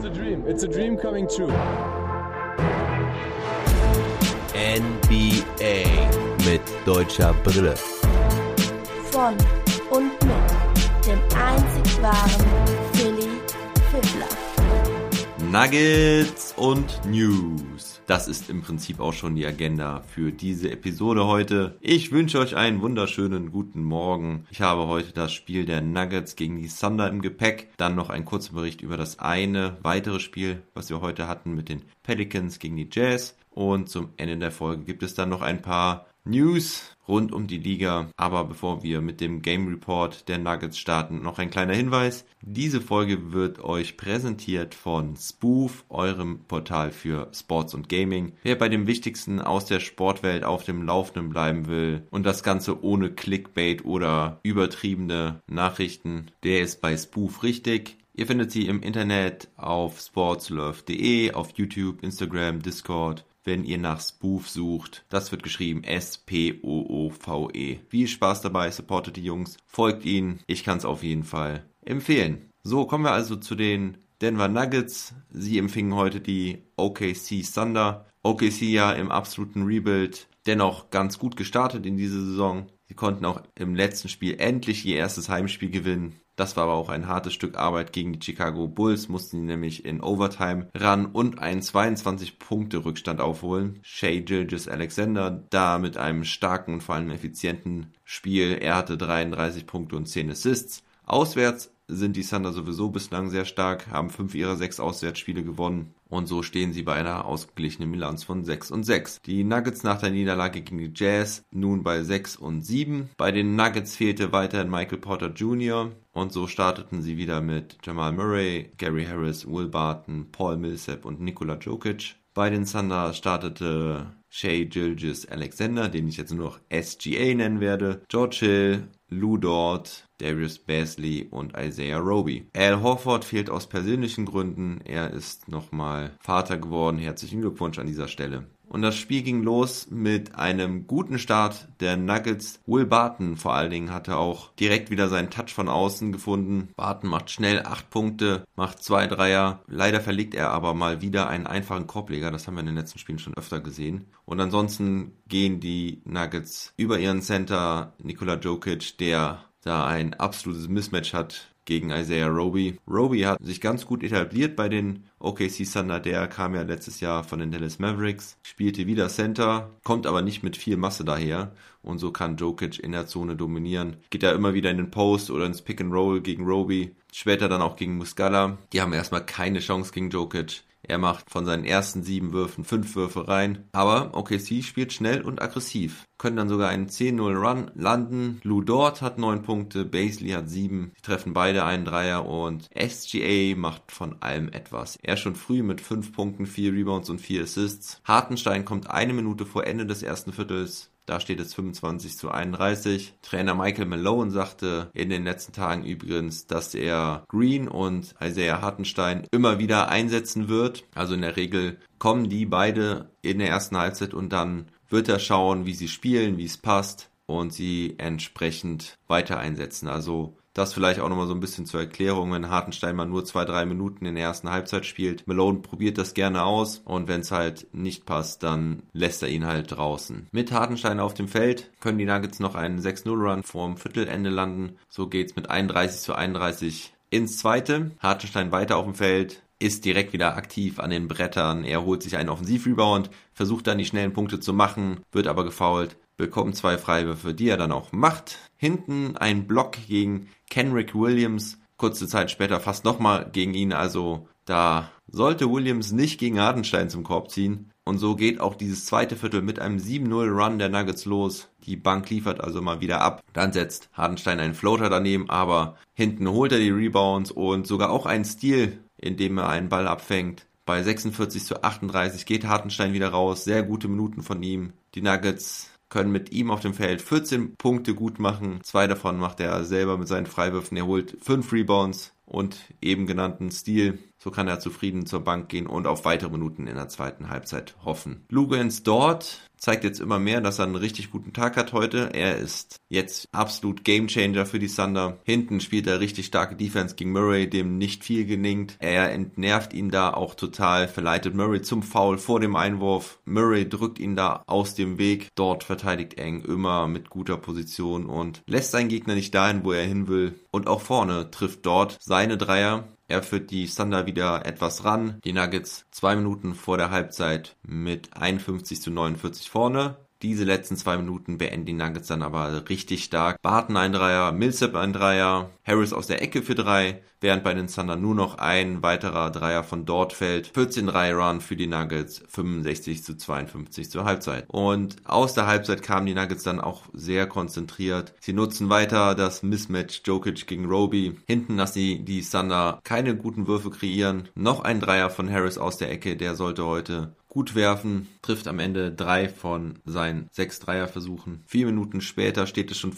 a dream. It's a dream coming true. NBA mit deutscher Brille. Von und mit dem einzig wahren Philly Fiddler. Nuggets und News. Das ist im Prinzip auch schon die Agenda für diese Episode heute. Ich wünsche euch einen wunderschönen guten Morgen. Ich habe heute das Spiel der Nuggets gegen die Thunder im Gepäck. Dann noch ein kurzer Bericht über das eine weitere Spiel, was wir heute hatten mit den Pelicans gegen die Jazz. Und zum Ende der Folge gibt es dann noch ein paar News rund um die Liga. Aber bevor wir mit dem Game Report der Nuggets starten, noch ein kleiner Hinweis. Diese Folge wird euch präsentiert von Spoof, eurem Portal für Sports und Gaming. Wer bei dem Wichtigsten aus der Sportwelt auf dem Laufenden bleiben will und das Ganze ohne Clickbait oder übertriebene Nachrichten, der ist bei Spoof richtig. Ihr findet sie im Internet auf sportslove.de, auf YouTube, Instagram, Discord. Wenn ihr nach Spoof sucht, das wird geschrieben S-P-O-O-V-E. Viel Spaß dabei, supportet die Jungs, folgt ihnen, ich kann es auf jeden Fall empfehlen. So, kommen wir also zu den Denver Nuggets. Sie empfingen heute die OKC Thunder. OKC ja im absoluten Rebuild, dennoch ganz gut gestartet in diese Saison. Sie konnten auch im letzten Spiel endlich ihr erstes Heimspiel gewinnen. Das war aber auch ein hartes Stück Arbeit gegen die Chicago Bulls, mussten sie nämlich in Overtime ran und einen 22-Punkte-Rückstand aufholen. Shai Gilgeous-Alexander da mit einem starken und vor allem effizienten Spiel. Er hatte 33 Punkte und 10 Assists. Auswärts sind die Thunder sowieso bislang sehr stark, haben 5 ihrer 6 Auswärtsspiele gewonnen. Und so stehen sie bei einer ausgeglichenen Bilanz von 6-6. Die Nuggets nach der Niederlage gegen die Jazz nun bei 6-7. Bei den Nuggets fehlte weiterhin Michael Porter Jr. Und so starteten sie wieder mit Jamal Murray, Gary Harris, Will Barton, Paul Millsap und Nikola Jokic. Bei den Thunder startete Shai Gilgeous-Alexander, den ich jetzt nur noch SGA nennen werde, George Hill, Lou Dort, Darius Bazley und Isaiah Roby. Al Horford fehlt aus persönlichen Gründen. Er ist nochmal Vater geworden. Herzlichen Glückwunsch an dieser Stelle. Und das Spiel ging los mit einem guten Start der Nuggets. Will Barton vor allen Dingen hatte auch direkt wieder seinen Touch von außen gefunden. Barton macht schnell 8 Punkte, macht 2 Dreier. Leider verlegt er aber mal wieder einen einfachen Korbleger. Das haben wir in den letzten Spielen schon öfter gesehen. Und ansonsten gehen die Nuggets über ihren Center Nikola Jokic, der da ein absolutes Mismatch hat gegen Isaiah Roby. Roby hat sich ganz gut etabliert bei den OKC Thunder. Der kam ja letztes Jahr von den Dallas Mavericks, spielte wieder Center, kommt aber nicht mit viel Masse daher. Und so kann Jokic in der Zone dominieren. Geht da immer wieder in den Post oder ins Pick and Roll gegen Roby. Später dann auch gegen Muscala. Die haben erstmal keine Chance gegen Jokic. Er macht von seinen ersten 7 Würfen 5 Würfe rein. Aber OKC spielt schnell und aggressiv. Können dann sogar einen 10-0-Run landen. Lou Dort hat 9 Punkte, Bazley hat 7. Die treffen beide einen Dreier und SGA macht von allem etwas. Er schon früh mit 5 Punkten, 4 Rebounds und 4 Assists. Hartenstein kommt 1 Minute vor Ende des ersten Viertels. Da steht es 25-31. Trainer Michael Malone sagte in den letzten Tagen übrigens, dass er Green und Isaiah Hartenstein immer wieder einsetzen wird. Also in der Regel kommen die beide in der ersten Halbzeit und dann wird er schauen, wie sie spielen, wie es passt und sie entsprechend weiter einsetzen. Also das vielleicht auch nochmal so ein bisschen zur Erklärung, wenn Hartenstein mal nur 2-3 Minuten in der ersten Halbzeit spielt. Malone probiert das gerne aus und wenn es halt nicht passt, dann lässt er ihn halt draußen. Mit Hartenstein auf dem Feld können die Nuggets noch einen 6-0-Run vorm Viertelende landen. So geht's mit 31-31 ins zweite. Hartenstein weiter auf dem Feld, ist direkt wieder aktiv an den Brettern. Er holt sich einen Offensivrebound, versucht dann die schnellen Punkte zu machen, wird aber gefoult, bekommt 2 Freiwürfe, die er dann auch macht. Hinten ein Block gegen Kenrich Williams, kurze Zeit später fast nochmal gegen ihn, also da sollte Williams nicht gegen Hartenstein zum Korb ziehen. Und so geht auch dieses zweite Viertel mit einem 7-0-Run der Nuggets los. Die Bank liefert also mal wieder ab. Dann setzt Hartenstein einen Floater daneben, aber hinten holt er die Rebounds und sogar auch einen Steal, indem er einen Ball abfängt. Bei 46-38 geht Hartenstein wieder raus. Sehr gute Minuten von ihm. Die Nuggets können mit ihm auf dem Feld 14 Punkte gut machen. 2 davon macht er selber mit seinen Freiwürfen. Er holt 5 Rebounds und eben genannten Steal. So kann er zufrieden zur Bank gehen und auf weitere Minuten in der zweiten Halbzeit hoffen. Luguentz Dort zeigt jetzt immer mehr, dass er einen richtig guten Tag hat heute. Er ist jetzt absolut Gamechanger für die Thunder. Hinten spielt er richtig starke Defense gegen Murray, dem nicht viel gelingt. Er entnervt ihn da auch total, verleitet Murray zum Foul vor dem Einwurf. Murray drückt ihn da aus dem Weg. Dort verteidigt eng, immer mit guter Position und lässt seinen Gegner nicht dahin, wo er hin will. Und auch vorne trifft Dort seine Dreier. Er führt die Thunder wieder etwas ran. Die Nuggets 2 Minuten vor der Halbzeit mit 51-49 vorne. Diese letzten 2 Minuten beenden die Nuggets dann aber richtig stark. Barton ein Dreier, Millsap ein Dreier, Harris aus der Ecke für 3, während bei den Thunder nur noch ein weiterer Dreier von Dort fällt. 14-3-Run für die Nuggets, 65-52 zur Halbzeit. Und aus der Halbzeit kamen die Nuggets dann auch sehr konzentriert. Sie nutzen weiter das Mismatch Jokic gegen Roby. Hinten lassen die Thunder keine guten Würfe kreieren. Noch ein Dreier von Harris aus der Ecke, der sollte heute gut werfen, trifft am Ende 3 von seinen 6 Dreierversuchen. 4 Minuten später steht es schon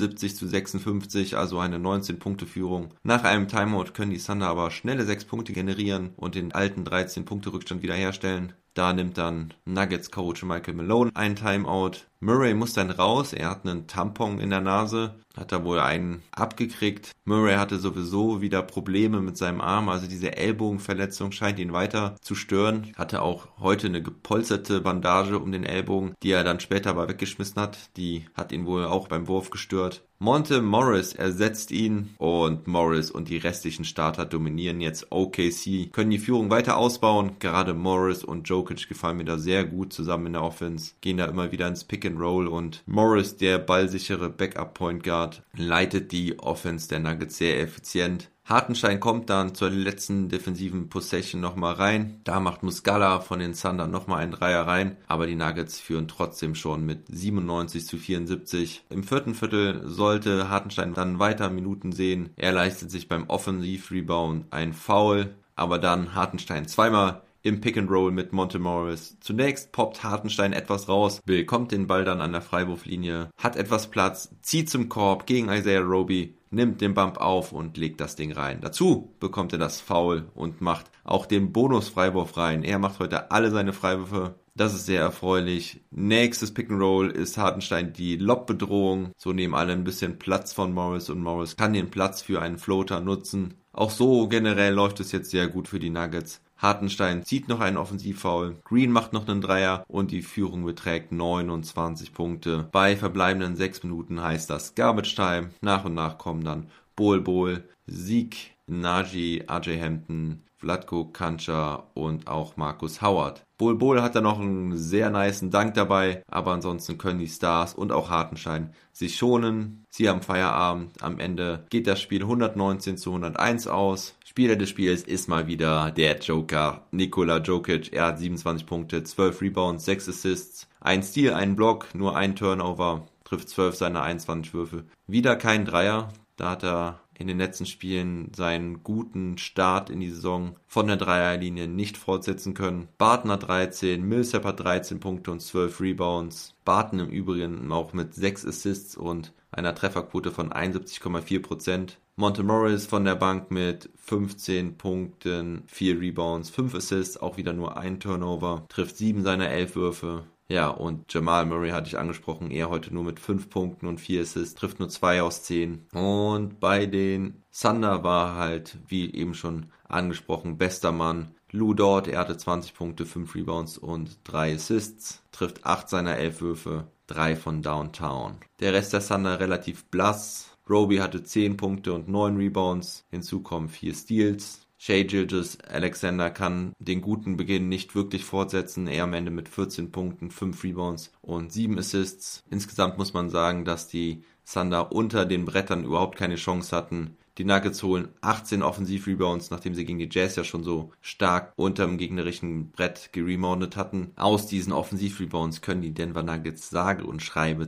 75-56, also eine 19-Punkte-Führung. Nach einem Timeout können die Thunder aber schnelle 6 Punkte generieren und den alten 13-Punkte-Rückstand wiederherstellen. Da nimmt dann Nuggets-Coach Michael Malone einen Timeout. Murray muss dann raus, er hat einen Tampon in der Nase, hat da wohl einen abgekriegt. Murray hatte sowieso wieder Probleme mit seinem Arm, also diese Ellbogenverletzung scheint ihn weiter zu stören. Hatte auch heute eine gepolsterte Bandage um den Ellbogen, die er dann später aber weggeschmissen hat. Die hat ihn wohl auch beim Wurf gestört. Monte Morris ersetzt ihn und Morris und die restlichen Starter dominieren jetzt OKC, können die Führung weiter ausbauen. Gerade Morris und Jokic gefallen mir da sehr gut zusammen in der Offense, gehen da immer wieder ins Pick and Roll und Morris, der ballsichere Backup-Point Guard, leitet die Offense der Nuggets sehr effizient. Hartenstein kommt dann zur letzten defensiven Possession nochmal rein. Da macht Muscala von den Thunder nochmal einen Dreier rein. Aber die Nuggets führen trotzdem schon mit 97-74. Im vierten Viertel sollte Hartenstein dann weiter Minuten sehen. Er leistet sich beim Offensive-Rebound ein Foul. Aber dann Hartenstein zweimal im Pick and Roll mit Monte Morris. Zunächst poppt Hartenstein etwas raus, bekommt den Ball dann an der Freiwurflinie, hat etwas Platz, zieht zum Korb gegen Isaiah Roby, nimmt den Bump auf und legt das Ding rein. Dazu bekommt er das Foul und macht auch den Bonus-Freiwurf rein. Er macht heute alle seine Freiwürfe. Das ist sehr erfreulich. Nächstes Pick and Roll ist Hartenstein die Lobbedrohung. So nehmen alle ein bisschen Platz von Morris und Morris kann den Platz für einen Floater nutzen. Auch so generell läuft es jetzt sehr gut für die Nuggets. Hartenstein zieht noch einen Offensivfoul, Green macht noch einen Dreier und die Führung beträgt 29 Punkte. Bei verbleibenden 6 Minuten heißt das Garbage Time. Nach und nach kommen dann Bol, Zeke, Naji, RJ Hampton, Vlatko Kanča und auch Marcus Howard. Bol hat da noch einen sehr nicen Dank dabei, aber ansonsten können die Stars und auch Hartenstein sich schonen. Sie haben Feierabend. Am Ende geht das Spiel 119-101 aus. Spieler des Spiels ist mal wieder der Joker, Nikola Jokic. Er hat 27 Punkte, 12 Rebounds, 6 Assists, 1 Steal, 1 Block, nur 1 Turnover, trifft 12 seiner 21 Würfe. Wieder kein Dreier, da hat er in den letzten Spielen seinen guten Start in die Saison von der Dreierlinie nicht fortsetzen können. Barton hat 13, Millsap hat 13 Punkte und 12 Rebounds. Barton im Übrigen auch mit 6 Assists und einer Trefferquote von 71,4%. Monte Morris von der Bank mit 15 Punkten, 4 Rebounds, 5 Assists, auch wieder nur 1 Turnover, trifft 7 seiner 11 Würfe. Ja, und Jamal Murray hatte ich angesprochen, er heute nur mit 5 Punkten und 4 Assists, trifft nur 2 aus 10. Und bei den Thunder war halt, wie eben schon angesprochen, bester Mann Lu Dort. Er hatte 20 Punkte, 5 Rebounds und 3 Assists, trifft 8 seiner 11 Würfe, 3 von Downtown. Der Rest der Thunder relativ blass. Roby hatte 10 Punkte und 9 Rebounds, hinzu kommen 4 Steals. Shai Gilgeous-Alexander kann den guten Beginn nicht wirklich fortsetzen. Er am Ende mit 14 Punkten, 5 Rebounds und 7 Assists. Insgesamt muss man sagen, dass die Thunder unter den Brettern überhaupt keine Chance hatten. Die Nuggets holen 18 Offensiv-Rebounds, nachdem sie gegen die Jazz ja schon so stark unterm gegnerischen Brett gereboundet hatten. Aus diesen Offensiv-Rebounds können die Denver Nuggets sage und schreibe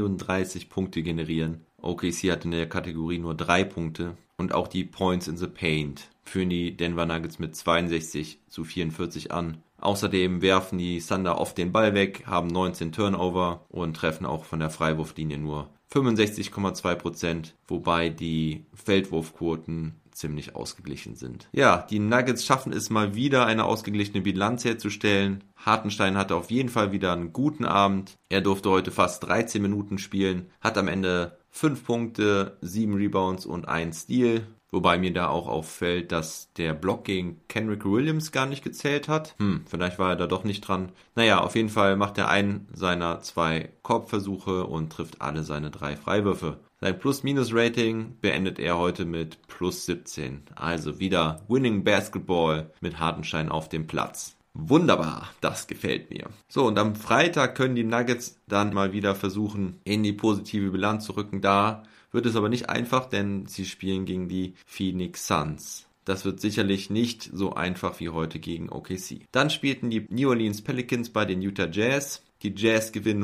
32 Punkte generieren. OKC hat in der Kategorie nur 3 Punkte. Und auch die Points in the Paint führen die Denver Nuggets mit 62-44 an. Außerdem werfen die Thunder oft den Ball weg, haben 19 Turnover und treffen auch von der Freiwurflinie nur 65,2%, wobei die Feldwurfquoten ziemlich ausgeglichen sind. Ja, die Nuggets schaffen es mal wieder, eine ausgeglichene Bilanz herzustellen. Hartenstein hatte auf jeden Fall wieder einen guten Abend. Er durfte heute fast 13 Minuten spielen, hat am Ende 5 Punkte, 7 Rebounds und 1 Steal. Wobei mir da auch auffällt, dass der Block gegen Kenrich Williams gar nicht gezählt hat. Vielleicht war er da doch nicht dran. Naja, auf jeden Fall macht er einen seiner 2 Korbversuche und trifft alle seine 3 Freiwürfe. Sein Plus-Minus-Rating beendet er heute mit plus 17. Also wieder Winning Basketball mit Hartenstein auf dem Platz. Wunderbar, das gefällt mir. So, und am Freitag können die Nuggets dann mal wieder versuchen, in die positive Bilanz zu rücken. Da wird es aber nicht einfach, denn sie spielen gegen die Phoenix Suns. Das wird sicherlich nicht so einfach wie heute gegen OKC. Dann spielten die New Orleans Pelicans bei den Utah Jazz. Die Jazz gewinnen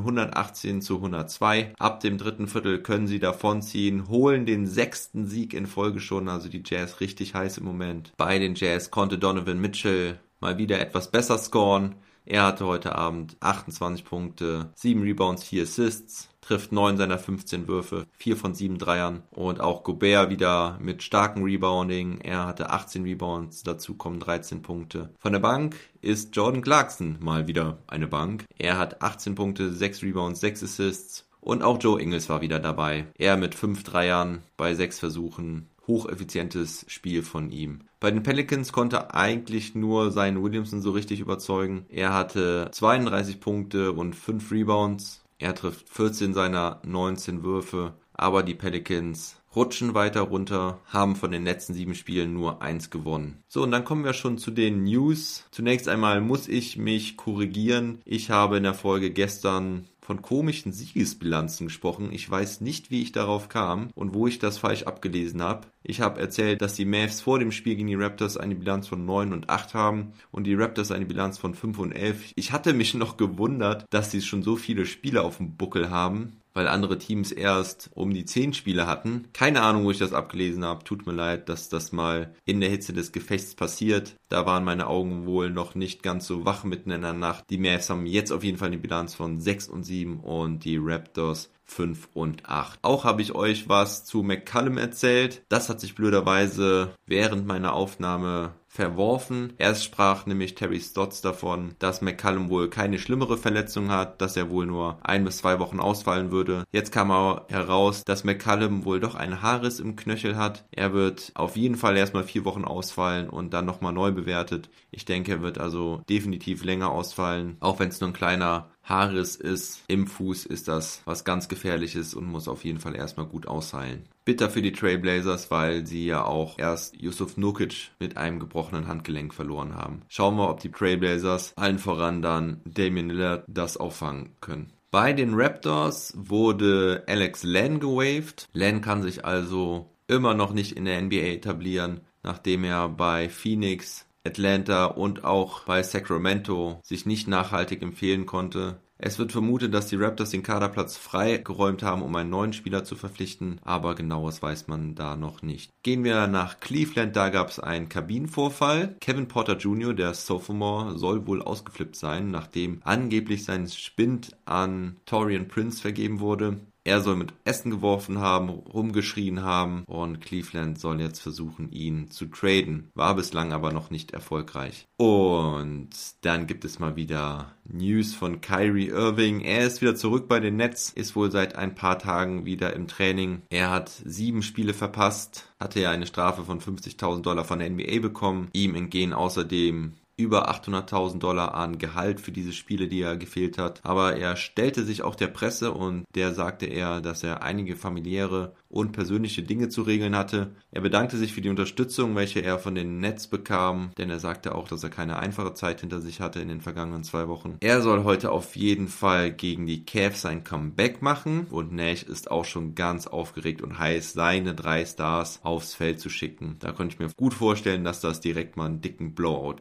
118-102. Ab dem 3. Viertel können sie davonziehen, holen den 6. Sieg in Folge schon. Also die Jazz richtig heiß im Moment. Bei den Jazz konnte Donovan Mitchell mal wieder etwas besser scoren. Er hatte heute Abend 28 Punkte, 7 Rebounds, 4 Assists, trifft 9 seiner 15 Würfe, 4 von 7 Dreiern. Und auch Gobert wieder mit starkem Rebounding. Er hatte 18 Rebounds, dazu kommen 13 Punkte. Von der Bank ist Jordan Clarkson mal wieder eine Bank. Er hat 18 Punkte, 6 Rebounds, 6 Assists. Und auch Joe Ingles war wieder dabei. Er mit 5 Dreiern bei 6 Versuchen. Hocheffizientes Spiel von ihm. Bei den Pelicans konnte eigentlich nur Zion Williamson so richtig überzeugen. Er hatte 32 Punkte und 5 Rebounds. Er trifft 14 seiner 19 Würfe. Aber die Pelicans rutschen weiter runter, haben von den letzten 7 Spielen nur 1 gewonnen. So, und dann kommen wir schon zu den News. Zunächst einmal muss ich mich korrigieren. Ich habe in der Folge gestern von komischen Siegesbilanzen gesprochen. Ich weiß nicht, wie ich darauf kam und wo ich das falsch abgelesen habe. Ich habe erzählt, dass die Mavs vor dem Spiel gegen die Raptors eine Bilanz von 9 und 8 haben und die Raptors eine Bilanz von 5 und 11. Ich hatte mich noch gewundert, dass sie schon so viele Spiele auf dem Buckel haben, weil andere Teams erst um die 10 Spiele hatten. Keine Ahnung, wo ich das abgelesen habe. Tut mir leid, dass das mal in der Hitze des Gefechts passiert. Da waren meine Augen wohl noch nicht ganz so wach mitten in der Nacht. Die Mavs haben jetzt auf jeden Fall eine Bilanz von 6 und 7 und die Raptors 5 und 8. Auch habe ich euch was zu McCollum erzählt. Das hat sich blöderweise während meiner Aufnahme verworfen. Erst sprach nämlich Terry Stotts davon, dass McCollum wohl keine schlimmere Verletzung hat, dass er wohl nur 1 bis 2 Wochen ausfallen würde. Jetzt kam aber heraus, dass McCollum wohl doch einen Haarriss im Knöchel hat. Er wird auf jeden Fall erstmal 4 Wochen ausfallen und dann nochmal neu bewertet. Ich denke, er wird also definitiv länger ausfallen, auch wenn es nur ein kleiner Haarriss ist. Im Fuß ist das was ganz Gefährliches und muss auf jeden Fall erstmal gut ausheilen. Bitter für die Trailblazers, weil sie ja auch erst Jusuf Nurkic mit einem gebrochenen Handgelenk verloren haben. Schauen wir, ob die Trailblazers, allen voran dann Damian Lillard, das auffangen können. Bei den Raptors wurde Alex Len gewaved. Len kann sich also immer noch nicht in der NBA etablieren, nachdem er bei Phoenix, Atlanta und auch bei Sacramento sich nicht nachhaltig empfehlen konnte. Es wird vermutet, dass die Raptors den Kaderplatz freigeräumt haben, um einen neuen Spieler zu verpflichten, aber genaues weiß man da noch nicht. Gehen wir nach Cleveland, da gab es einen Kabinenvorfall. Kevin Porter Jr., der Sophomore, soll wohl ausgeflippt sein, nachdem angeblich sein Spind an Taurean Prince vergeben wurde. Er soll mit Essen geworfen haben, rumgeschrien haben und Cleveland soll jetzt versuchen, ihn zu traden. War bislang aber noch nicht erfolgreich. Und dann gibt es mal wieder News von Kyrie Irving. Er ist wieder zurück bei den Nets, ist wohl seit ein paar Tagen wieder im Training. Er hat 7 Spiele verpasst, hatte ja eine Strafe von $50.000 von der NBA bekommen. Ihm entgehen außerdem über $800.000 an Gehalt für diese Spiele, die er gefehlt hat. Aber er stellte sich auch der Presse und der sagte er, dass er einige familiäre und persönliche Dinge zu regeln hatte. Er bedankte sich für die Unterstützung, welche er von den Nets bekam, denn er sagte auch, dass er keine einfache Zeit hinter sich hatte in den vergangenen 2 Wochen. Er soll heute auf jeden Fall gegen die Cavs sein Comeback machen und Nash ist auch schon ganz aufgeregt und heiß, seine 3 Stars aufs Feld zu schicken. Da konnte ich mir gut vorstellen, dass das direkt mal einen dicken Blowout gibt gegen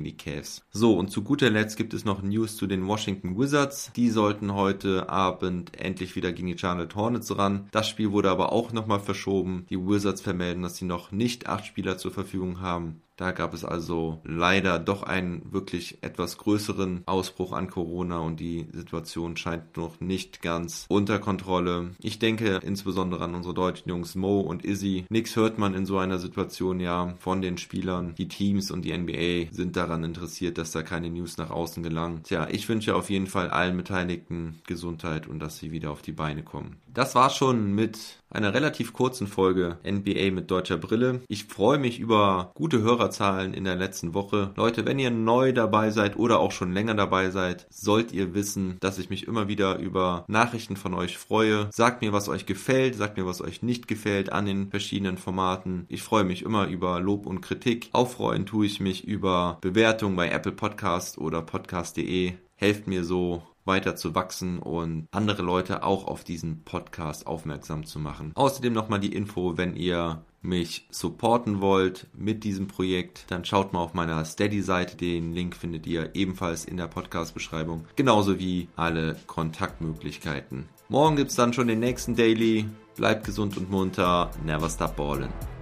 gegen die Cavs. So, und zu guter Letzt gibt es noch News zu den Washington Wizards. Die sollten heute Abend endlich wieder gegen die Charlotte Hornets ran. Das Spiel wurde aber auch nochmal verschoben. Die Wizards vermelden, dass sie noch nicht 8 Spieler zur Verfügung haben. Da gab es also leider doch einen wirklich etwas größeren Ausbruch an Corona und die Situation scheint noch nicht ganz unter Kontrolle. Ich denke insbesondere an unsere deutschen Jungs Mo und Izzy. Nichts hört man in so einer Situation ja von den Spielern. Die Teams und die NBA sind daran interessiert, dass da keine News nach außen gelangen. Tja, ich wünsche auf jeden Fall allen Beteiligten Gesundheit und dass sie wieder auf die Beine kommen. Das war schon mit einer relativ kurzen Folge NBA mit deutscher Brille. Ich freue mich über gute Hörerzahlen in der letzten Woche. Leute, wenn ihr neu dabei seid oder auch schon länger dabei seid, sollt ihr wissen, dass ich mich immer wieder über Nachrichten von euch freue. Sagt mir, was euch gefällt, sagt mir, was euch nicht gefällt an den verschiedenen Formaten. Ich freue mich immer über Lob und Kritik. Auffreuen tue ich mich über Bewertungen bei Apple Podcast oder podcast.de. Helft mir so, weiter zu wachsen und andere Leute auch auf diesen Podcast aufmerksam zu machen. Außerdem nochmal die Info, wenn ihr mich supporten wollt mit diesem Projekt, dann schaut mal auf meiner Steady-Seite. Den Link findet ihr ebenfalls in der Podcast-Beschreibung, genauso wie alle Kontaktmöglichkeiten. Morgen gibt's dann schon den nächsten Daily. Bleibt gesund und munter. Never stop ballin'.